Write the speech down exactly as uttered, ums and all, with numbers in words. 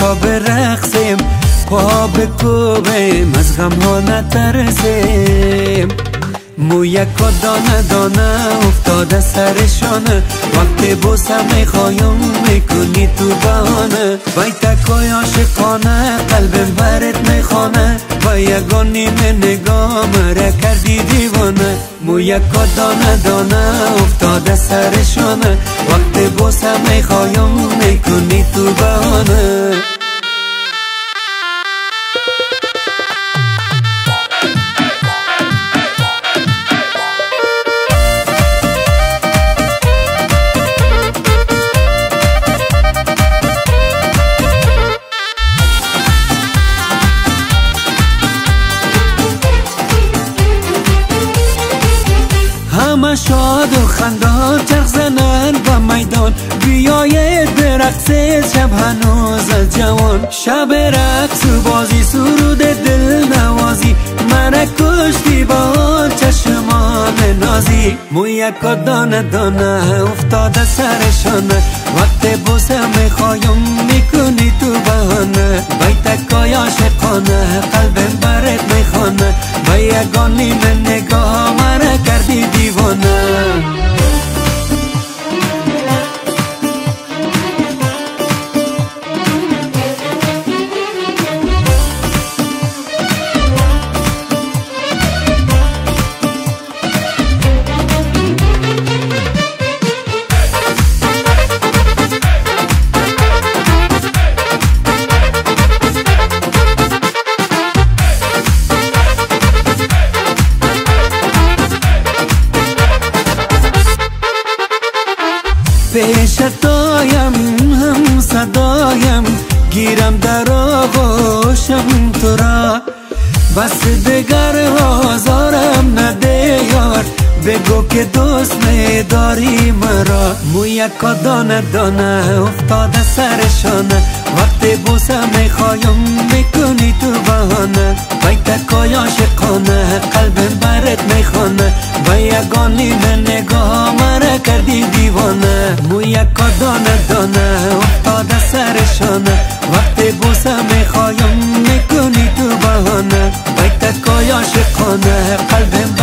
تا برقصیم، پا بکوبیم، از غم ها نترسیم. موی که دانه دانه افتاده سرشانه، وقتی بوسم میخوایم میکنی تو بهانه. وای تکای عاشقانه قلبم برت میخوانه، با یگان نیمه نگاه مرا کردی دیوانه. موی که دانه دانه افتاده سرشانه، وقتی بوسم میخوایم میکنی تو بهانه. همه شاد و خندان چرخ زنن و میدان، بیایید برقصید شب هنوز از جوان. شب رقص و بازی سرود دل نوازی، من کشتی با آن چشمان نازی. موی که دانه دانه افتاده سرشانه، وقت بوسه میخوایم میکنی تو بهانه. بای تکای عاشقانه قلبم برت میخوانه، با یگان نیمه نگاه مرا کردی دیوانه. پیش تایم هم صدایم، گیرم در آغوشم تو را. بس دگر آزارم نده یار، بگو که دوست نداری مرا. موی که دانه دانه افتاده سرشانه، وقتی بوسه میخوایم میکنی تو بهانه. بای تکای عاشقانه قلبم برت میخوانه، با یگان نیمه نگاه مرا کردی دیوانه. موی که دانه دانه افتاده سرشانه، وقتی بوسه میخوایم میکنی تو بهانه. بای تکای عاشقانه قلبم